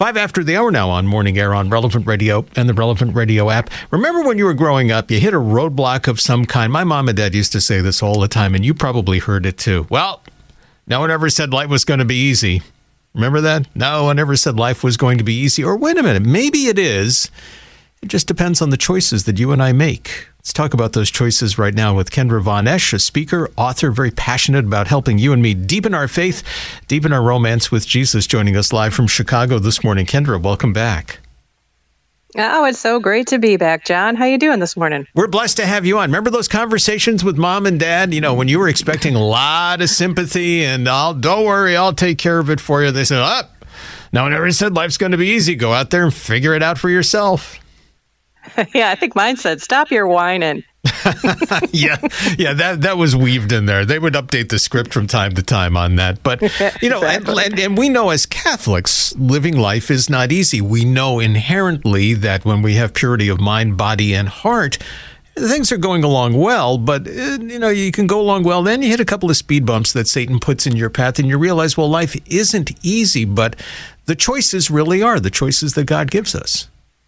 5 after the hour now on Morning Air on Relevant Radio and the Relevant Radio app. Remember when you were growing up, you hit a roadblock of some kind. My mom and dad used to say this all the time, and you probably heard it too. Well, no one ever said life was going to be easy. Remember that? No one ever said life was going to be easy. Or wait a minute, maybe it is. It just depends on the choices that you and I make. Let's talk about those choices right now with Kendra Von Esch, a speaker, author, very passionate about helping you and me deepen our faith, deepen our romance with Jesus, joining us live from Chicago this morning. Kendra, welcome back. Oh, it's so great to be back, John. How you doing this morning? We're blessed to have you on. Remember those conversations with mom and dad, when you were expecting a lot of sympathy and don't worry, I'll take care of it for you. They said, no one ever said life's going to be easy. Go out there and figure it out for yourself. Yeah, I think mine said, stop your whining. Yeah, that was weaved in there. They would update the script from time to time on that. But, exactly. and we know as Catholics, living life is not easy. We know inherently that when we have purity of mind, body, and heart, things are going along well. But, you can go along well. Then you hit a couple of speed bumps that Satan puts in your path and you realize, well, life isn't easy, but the choices really are the choices that God gives us.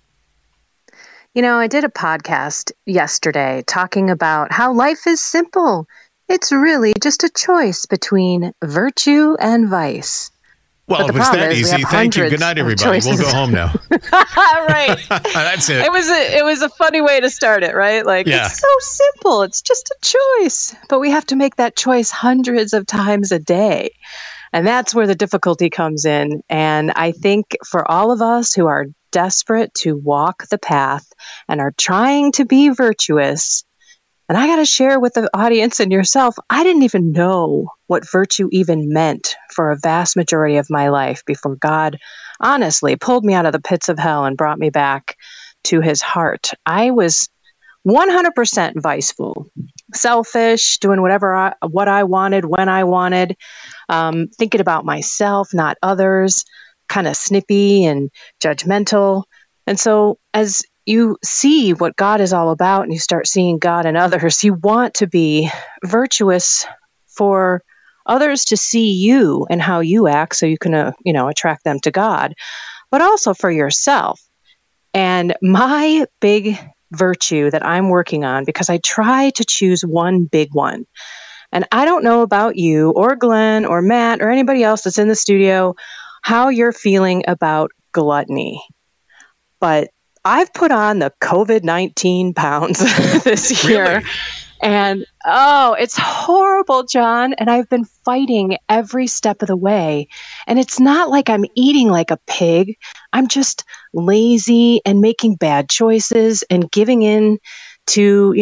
I did a podcast yesterday talking about how life is simple. It's really just a choice between virtue and vice. Well, if it's that easy, thank you. Good night, everybody. We'll go home now. Right. That's it. It was a funny way to start it, right? It's so simple. It's just a choice. But we have to make that choice hundreds of times a day. And that's where the difficulty comes in. And I think for all of us who are desperate to walk the path and are trying to be virtuous, and I got to share with the audience and yourself, I didn't even know what virtue even meant for a vast majority of my life before God honestly pulled me out of the pits of hell and brought me back to his heart. I was 100% viceful, selfish, doing what I wanted, when I wanted, thinking about myself, not others, kind of snippy and judgmental. And so as you see what God is all about and you start seeing God in others, you want to be virtuous for others to see you and how you act so you can, attract them to God, but also for yourself. And my big virtue that I'm working on, because I try to choose one big one. And I don't know about you or Glenn or Matt or anybody else that's in the studio, how you're feeling about gluttony. But I've put on the COVID-19 pounds this year. Really? And, it's horrible, John. And I've been fighting every step of the way. And it's not like I'm eating like a pig. I'm just lazy and making bad choices and giving in to,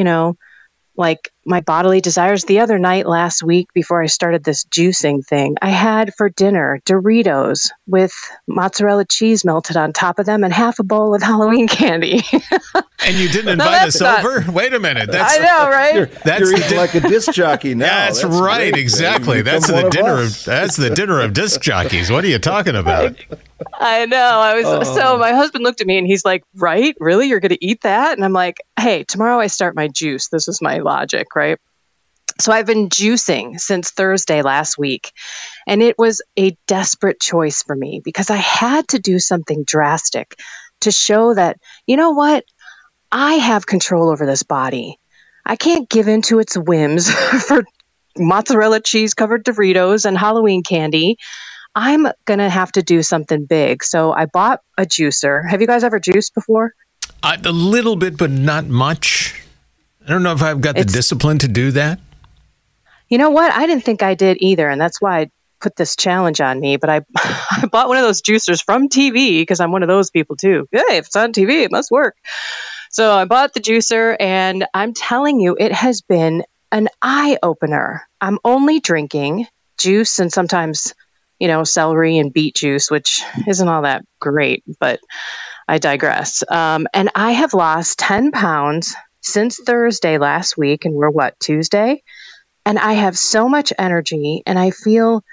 my bodily desires. The other night last week, before I started this juicing thing, I had for dinner Doritos with mozzarella cheese melted on top of them and half a bowl of Halloween candy. And you didn't invite us over? Wait a minute. I know, right? You're eating like a disc jockey now. That's right, great. Exactly. That's the dinner of disc jockeys. What are you talking about? I know. So my husband looked at me and he's like, right? Really? You're going to eat that? And I'm like, hey, tomorrow I start my juice. This is my logic, right? So I've been juicing since Thursday last week. And it was a desperate choice for me because I had to do something drastic to show that, you know what? I have control over this body. I can't give in to its whims for mozzarella cheese covered Doritos and Halloween candy. I'm going to have to do something big. So I bought a juicer. Have you guys ever juiced before? A little bit, but not much. I don't know if I've got the discipline to do that. You know what? I didn't think I did either. And that's why I put this challenge on me. But I bought one of those juicers from TV because I'm one of those people too. Hey, if it's on TV, it must work. So I bought the juicer and I'm telling you, it has been an eye opener. I'm only drinking juice and sometimes celery and beet juice, which isn't all that great, but I digress. And I have lost 10 pounds since Thursday last week, and we're Tuesday? And I have so much energy, and I feel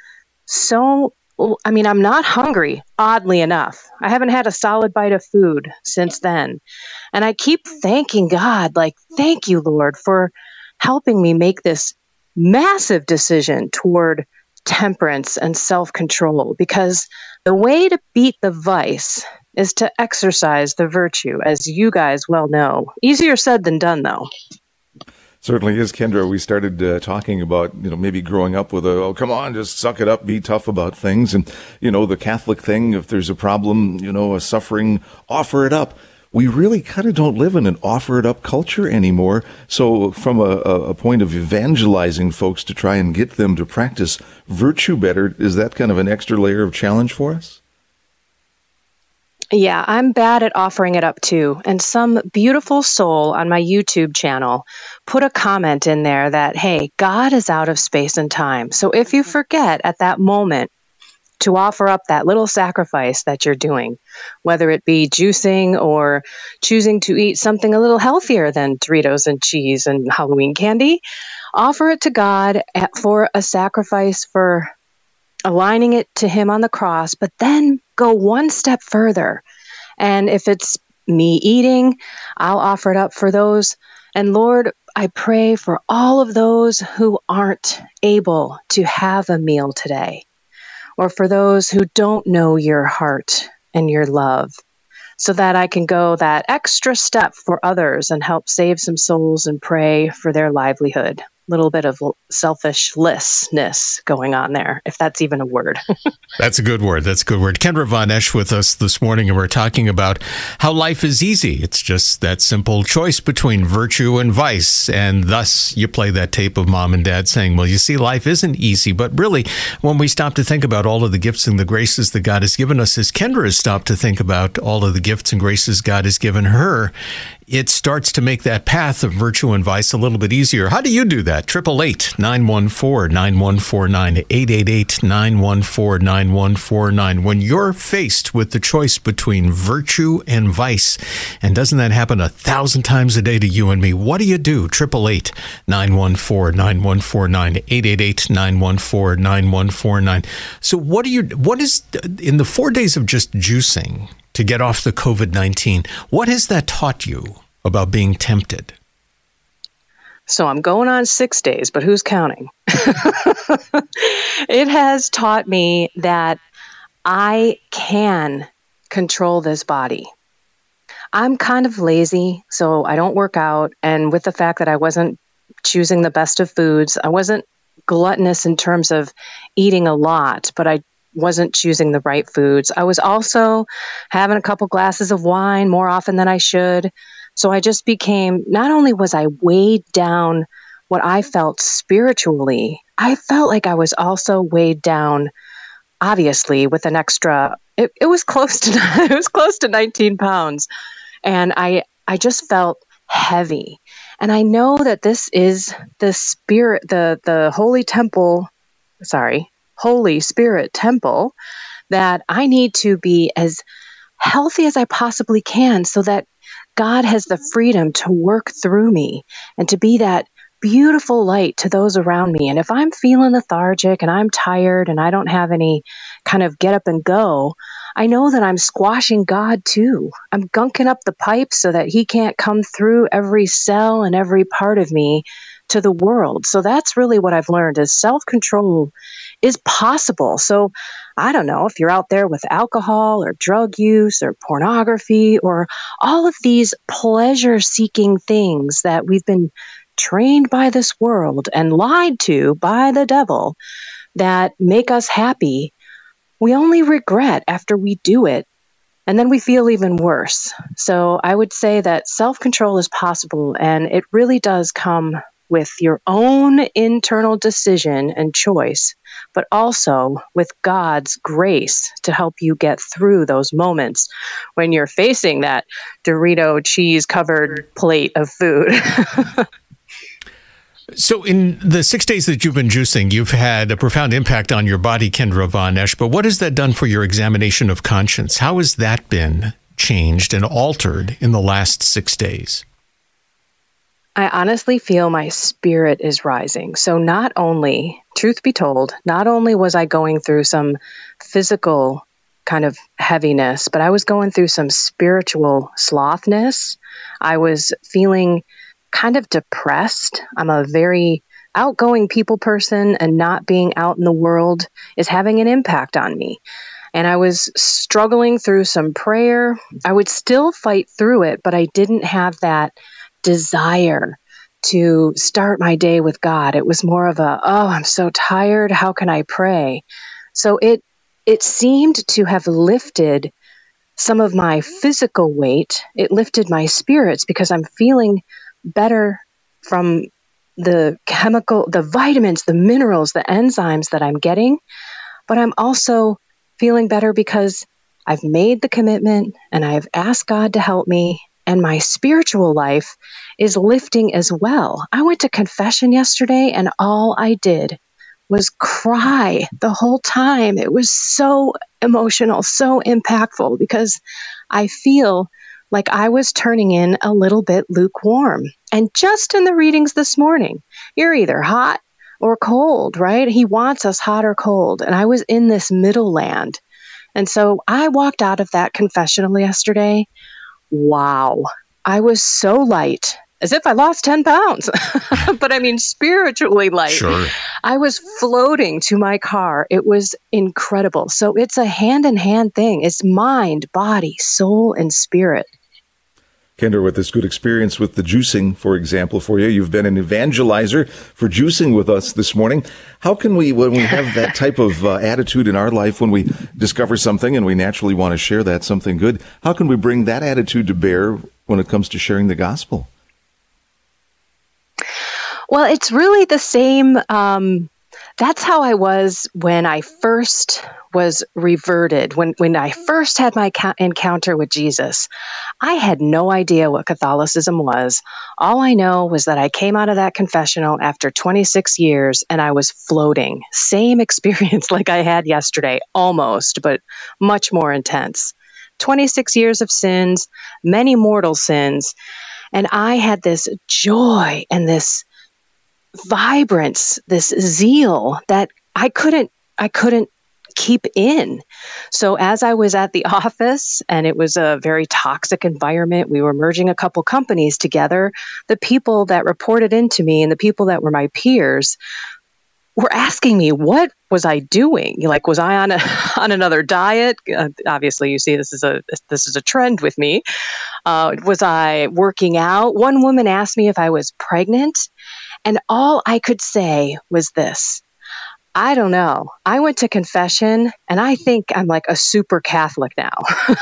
I'm not hungry, oddly enough. I haven't had a solid bite of food since then. And I keep thanking God, thank you, Lord, for helping me make this massive decision toward temperance and self-control, because The way to beat the vice is to exercise the virtue, as you guys well know. Easier said than done, though. Certainly is, Kendra. We started talking about, maybe growing up with come on, just suck it up, be tough about things. And, the Catholic thing, if there's a problem, a suffering, offer it up. We really kind of don't live in an offer it up culture anymore. So from a point of evangelizing folks to try and get them to practice virtue better, is that kind of an extra layer of challenge for us? Yeah, I'm bad at offering it up too. And some beautiful soul on my YouTube channel put a comment in there that, hey, God is out of space and time. So if you forget at that moment to offer up that little sacrifice that you're doing, whether it be juicing or choosing to eat something a little healthier than Doritos and cheese and Halloween candy, offer it to God for a sacrifice, for aligning it to Him on the cross, but then go one step further. And if it's me eating, I'll offer it up for those. And Lord, I pray for all of those who aren't able to have a meal today, or for those who don't know your heart and your love, so that I can go that extra step for others and help save some souls and pray for their livelihood. Little bit of selfishness going on there, if that's even a word. That's a good word. That's a good word. Kendra Von Esch with us this morning, and we're talking about how life is easy. It's just that simple choice between virtue and vice. And thus you play that tape of mom and dad saying, well, you see, life isn't easy. But really, when we stop to think about all of the gifts and the graces that God has given us, as Kendra has stopped to think about all of the gifts and graces God has given her, it starts to make that path of virtue and vice a little bit easier. How do you do that? 888-914-9149, 888-914-9149. When you're faced with the choice between virtue and vice, and doesn't that happen 1,000 times a day to you and me? What do you do? 888-914-9149, 888-914-9149. So what is in the 4 days of just juicing to get off the COVID-19, what has that taught you about being tempted? So I'm going on 6 days, but who's counting? It has taught me that I can control this body. I'm kind of lazy, so I don't work out. And with the fact that I wasn't choosing the best of foods, I wasn't gluttonous in terms of eating a lot, but I wasn't choosing the right foods. I was also having a couple glasses of wine more often than I should. So I just became, not only was I weighed down what I felt spiritually, I felt like I was also weighed down, obviously, with an extra, it was close to 19 pounds. And I just felt heavy. And I know that this is the spirit, the Holy Spirit temple, that I need to be as healthy as I possibly can so that God has the freedom to work through me and to be that beautiful light to those around me. And if I'm feeling lethargic and I'm tired and I don't have any kind of get up and go, I know that I'm squashing God too. I'm gunking up the pipes so that He can't come through every cell and every part of me to the world. So that's really what I've learned, is self-control is possible. So I don't know if you're out there with alcohol or drug use or pornography or all of these pleasure-seeking things that we've been trained by this world and lied to by the devil that make us happy. We only regret after we do it, and then we feel even worse. So I would say that self-control is possible, and it really does come with your own internal decision and choice, but also with God's grace to help you get through those moments when you're facing that Dorito cheese-covered plate of food. So in the 6 days that you've been juicing, you've had a profound impact on your body, Kendra Von Esch, but what has that done for your examination of conscience? How has that been changed and altered in the last 6 days? I honestly feel my spirit is rising. So not only, truth be told, not only was I going through some physical kind of heaviness, but I was going through some spiritual slothness. I was feeling kind of depressed. I'm a very outgoing people person, and not being out in the world is having an impact on me. and I was struggling through some prayer. I would still fight through it, but I didn't have that desire to start my day with God. It was more of a, oh, I'm so tired. How can I pray? So it seemed to have lifted some of my physical weight. It lifted my spirits because I'm feeling better from the vitamins, the minerals, the enzymes that I'm getting. But I'm also feeling better because I've made the commitment and I've asked God to help me, and my spiritual life is lifting as well. I went to confession yesterday and all I did was cry the whole time. It was so emotional, so impactful, because I feel like I was turning in a little bit lukewarm. And just in the readings this morning, you're either hot or cold, right? He wants us hot or cold. And I was in this middle land. And so I walked out of that confessional yesterday. Wow. I was so light, as if I lost 10 pounds, but I mean, spiritually light. Sure. I was floating to my car. It was incredible. So it's a hand-in-hand thing. It's mind, body, soul, and spirit. Kendra, with this good experience with the juicing, for example, for you, you've been an evangelizer for juicing with us this morning. How can we, when we have that type of attitude in our life, when we discover something and we naturally want to share that something good, how can we bring that attitude to bear when it comes to sharing the gospel? Well, it's really the same. That's how I was when I first was reverted. When I first had my encounter with Jesus, I had no idea what Catholicism was. All I know was that I came out of that confessional after 26 years and I was floating. Same experience like I had yesterday, almost, but much more intense. 26 years of sins, many mortal sins. And I had this joy and this vibrance, this zeal that I couldn't keep in. So as I was at the office, and it was a very toxic environment, we were merging a couple companies together, the people that reported into me and the people that were my peers were asking me, what was I doing? Like, was I on another diet? Obviously, you see, this is a trend with me. Was I working out? One woman asked me if I was pregnant, and all I could say was this: I don't know. I went to confession, and I think I'm like a super Catholic now.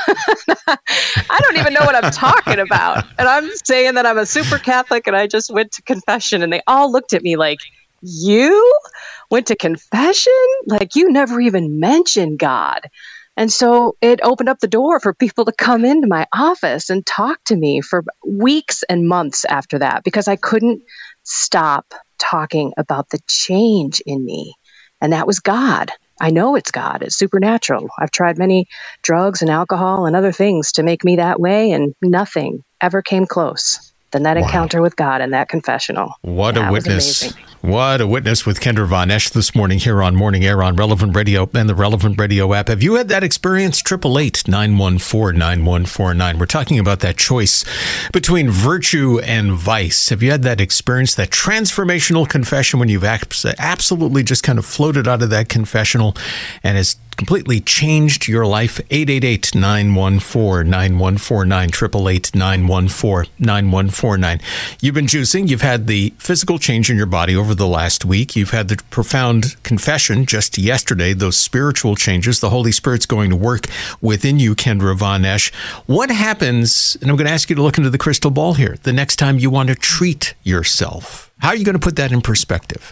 I don't even know what I'm talking about, and I'm saying that I'm a super Catholic, and I just went to confession, and they all looked at me like, you went to confession? Like, you never even mentioned God. And so it opened up the door for people to come into my office and talk to me for weeks and months after that, because I couldn't stop talking about the change in me. And that was God. I know it's God. It's supernatural. I've tried many drugs and alcohol and other things to make me that way, and nothing ever came close than that encounter with God and that confessional. What a witness. What a witness with Kendra Von Esch this morning here on Morning Air on Relevant Radio and the Relevant Radio app. Have you had that experience? 888-914-9149. We're talking about that choice between virtue and vice. Have you had that experience, that transformational confession, when you've absolutely just kind of floated out of that confessional and has completely changed your life? 888-914-9149, 888-914-9149. You've been juicing. You've had the physical change in your body over the last week. You've had the profound confession just yesterday, those spiritual changes. The Holy Spirit's going to work within you, Kendra Von Esch. What happens, and I'm going to ask you to look into the crystal ball here, the next time you want to treat yourself? How are you going to put that in perspective?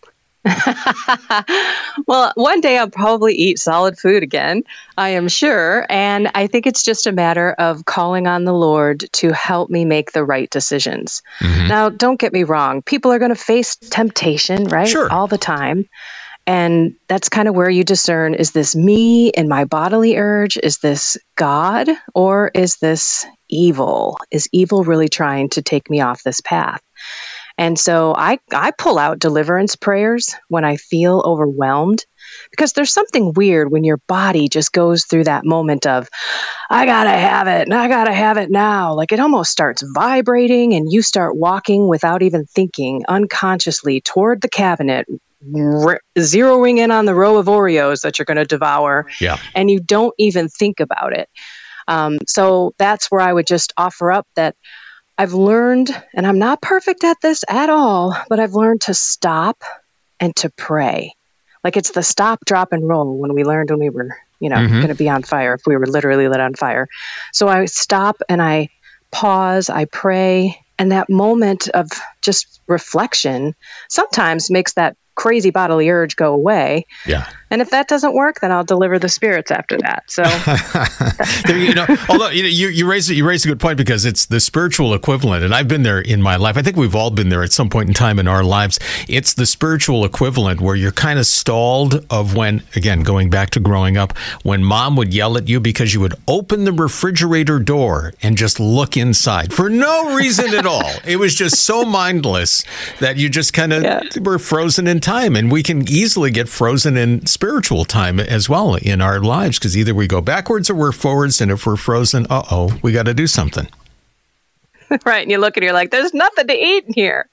Well, one day I'll probably eat solid food again, I am sure. And I think it's just a matter of calling on the Lord to help me make the right decisions. Mm-hmm. Now, don't get me wrong. People are going to face temptation, right? Sure. All the time. And that's kind of where you discern, is this me and my bodily urge? Is this God? Or is this evil? Is evil really trying to take me off this path? And so I pull out deliverance prayers when I feel overwhelmed, because there's something weird when your body just goes through that moment of, I gotta have it, and I gotta have it now. Like, it almost starts vibrating, and you start walking without even thinking, unconsciously toward the cabinet, zeroing in on the row of Oreos that you're going to devour, and you don't even think about it. So that's where I would just offer up that I've learned, and I'm not perfect at this at all, but I've learned to stop and to pray. Like it's the stop, drop, and roll when we learned when we were, going to be on fire, if we were literally lit on fire. So I stop and I pause, I pray, and that moment of just reflection sometimes makes that crazy bodily urge go away. Yeah. And if that doesn't work, then I'll deliver the spirits after that. So, although you raise a good point, because it's the spiritual equivalent, and I've been there in my life. I think we've all been there at some point in time in our lives. It's the spiritual equivalent where you're kind of stalled of when, again, going back to growing up, when mom would yell at you because you would open the refrigerator door and just look inside for no reason at all. It was just so mindless that you just kind of were frozen in time, and we can easily get frozen in spiritual time as well in our lives, because either we go backwards or we're forwards, and if we're frozen, we got to do something. Right, and you look and you're like, there's nothing to eat in here.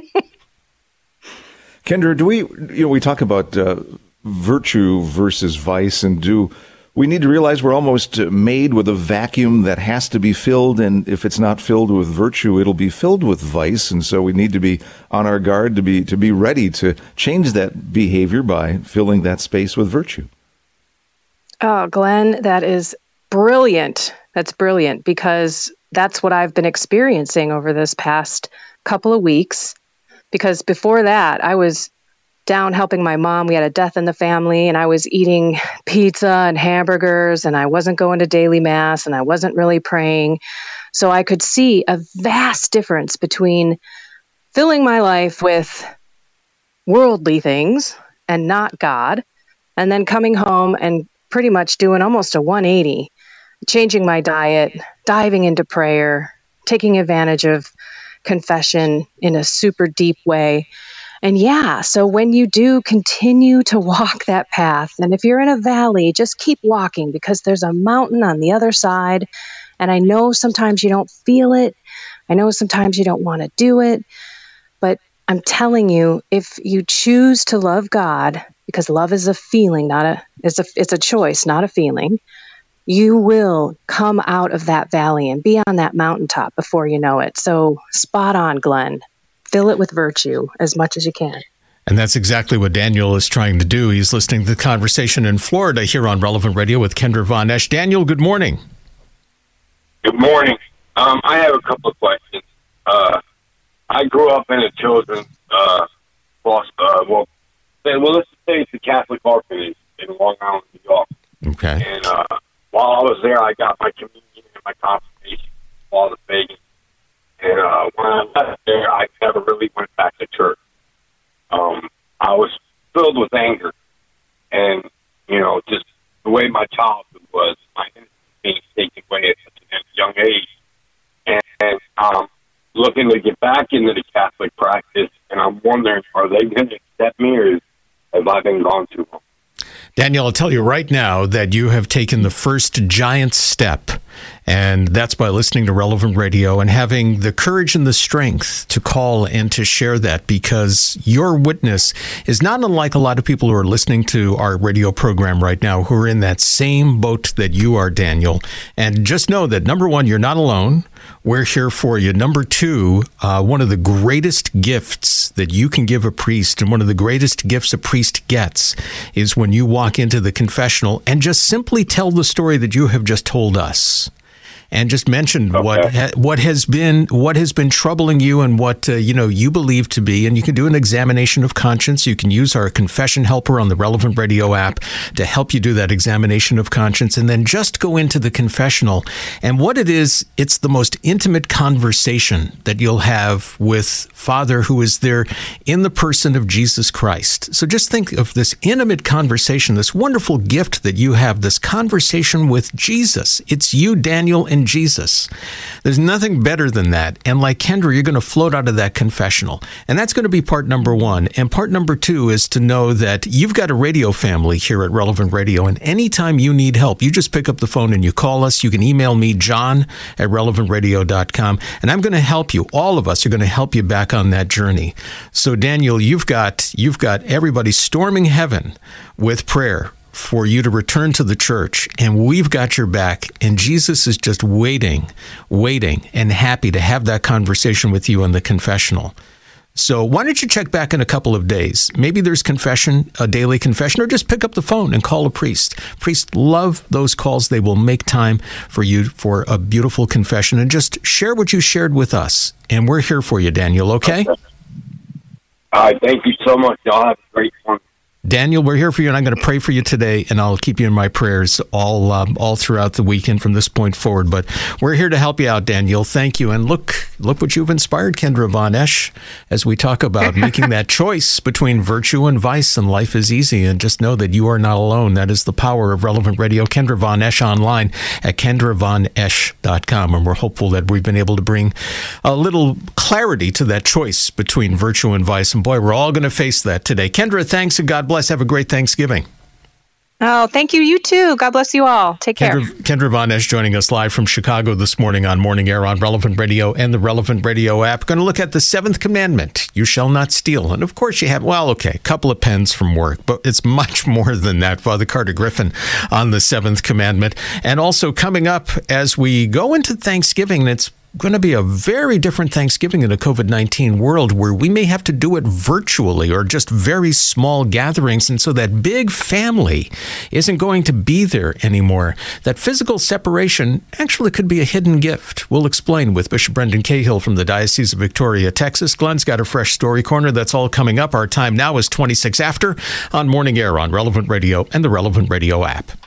Kendra, do we talk about virtue versus vice, and do we need to realize we're almost made with a vacuum that has to be filled, and if it's not filled with virtue, it'll be filled with vice, and so we need to be on our guard to be ready to change that behavior by filling that space with virtue. Oh, Glenn, that is brilliant. That's brilliant, because that's what I've been experiencing over this past couple of weeks, because before that, I was down helping my mom. We had a death in the family, and I was eating pizza and hamburgers, and I wasn't going to daily mass, and I wasn't really praying. So I could see a vast difference between filling my life with worldly things and not God, and then coming home and pretty much doing almost a 180, changing my diet, diving into prayer, taking advantage of confession in a super deep way. And so when you do continue to walk that path, and if you're in a valley, just keep walking, because there's a mountain on the other side. And I know sometimes you don't feel it. I know sometimes you don't want to do it. But I'm telling you, if you choose to love God, because love is a feeling, it's a choice, not a feeling, you will come out of that valley and be on that mountaintop before you know it. So spot on, Glenn. Fill it with virtue as much as you can. And that's exactly what Daniel is trying to do. He's listening to the conversation in Florida here on Relevant Radio with Kendra Von Esch. Daniel, good morning. Good morning. I have a couple of questions. I grew up in a children's let's just say it's a Catholic orphanage in Long Island, New York. Okay. And while I was there, I got my communion and my confirmation, all the pagans. And when I left there, I never really went back to church. I was filled with anger, and just the way my childhood was, my innocence being taken away at such a young age, and I'm looking to get back into the Catholic practice, and I'm wondering, are they going to accept me, or have I been gone too long? Daniel, I'll tell you right now that you have taken the first giant step, and that's by listening to Relevant Radio and having the courage and the strength to call and to share that, because your witness is not unlike a lot of people who are listening to our radio program right now who are in that same boat that you are, Daniel. And just know that, number one, you're not alone. We're here for you. Number two, one of the greatest gifts that you can give a priest, and one of the greatest gifts a priest gets, is when you walk into the confessional and just simply tell the story that you have just told us, and just mention what has been troubling you and what you believe to be. And you can do an examination of conscience. You can use our confession helper on the Relevant Radio app to help you do that examination of conscience, and then just go into the confessional. And what it is, it's the most intimate conversation that you'll have with Father, who is there in the person of Jesus Christ. So just think of this intimate conversation, this wonderful gift that you have, this conversation with Jesus. It's you, Daniel, and in Jesus. There's nothing better than that. And like Kendra, you're going to float out of that confessional. And that's going to be part number one. And part number two is to know that you've got a radio family here at Relevant Radio. And anytime you need help, you just pick up the phone and you call us. You can email me, john@relevantradio.com. And I'm going to help you. All of us are going to help you back on that journey. So Daniel, you've got everybody storming heaven with prayer for you to return to the church, and we've got your back, and Jesus is just waiting, and happy to have that conversation with you in the confessional. So why don't you check back in a couple of days? Maybe there's confession, a daily confession, or just pick up the phone and call a priest. Priests love those calls. They will make time for you for a beautiful confession, and just share what you shared with us. And we're here for you, Daniel, okay? All right, thank you so much. Y'all have a great one. Daniel, we're here for you, and I'm going to pray for you today, and I'll keep you in my prayers all throughout the weekend from this point forward. But we're here to help you out, Daniel. Thank you. And look what you've inspired Kendra Von Esch as we talk about making that choice between virtue and vice, and life is easy. And just know that you are not alone. That is the power of Relevant Radio. Kendra Von Esch online at KendraVonEsch.com. And we're hopeful that we've been able to bring a little clarity to that choice between virtue and vice. And boy, we're all going to face that today. Kendra, thanks, and God bless. Have a great Thanksgiving. Oh, thank you. You too. God bless you all. Take care. Kendra Von Esch joining us live from Chicago this morning on Morning Air on Relevant Radio and the Relevant Radio app. Going to look at the seventh commandment. You shall not steal. And of course you have, a couple of pens from work, but it's much more than that. Father Carter Griffin on the seventh commandment. And also coming up as we go into Thanksgiving, it's going to be a very different Thanksgiving in a COVID-19 world where we may have to do it virtually or just very small gatherings. And so that big family isn't going to be there anymore. That physical separation actually could be a hidden gift. We'll explain with Bishop Brendan Cahill from the Diocese of Victoria, Texas. Glenn's got a fresh story corner. That's all coming up. Our time now is 26 after on Morning Air on Relevant Radio and the Relevant Radio app.